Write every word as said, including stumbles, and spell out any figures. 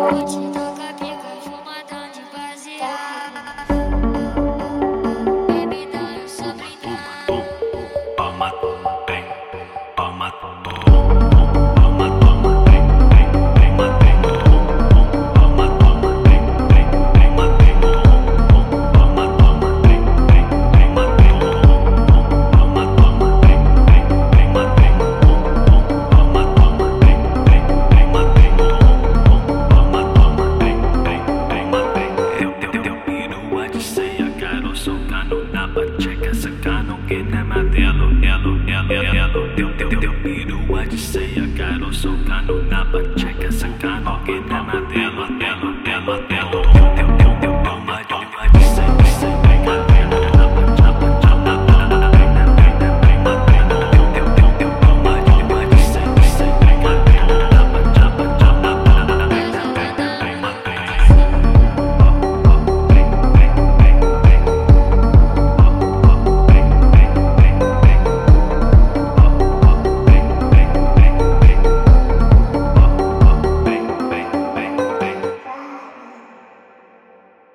te toca pica, fumadão de baseado. Bebida eu só brindando. Toma, tem, toma, toma, toma, toma, tem, tem, tem, tem, toma, toma, tem, tem, tem, tem, toma, toma, tem, tem, tem, tem, toma, toma, tem, tem, tem, tem, toma, toma, tem, tem, tem, tem, toma, toma, tem, tem, tem, tem. Eu teu teu perua de ceia, quero socando na bacheca, sacando que na madelo, elo, elo, elo. Teu teu teu perua de ceia, quero socando na bacheca, sacando que na madelo, elo, elo, elo.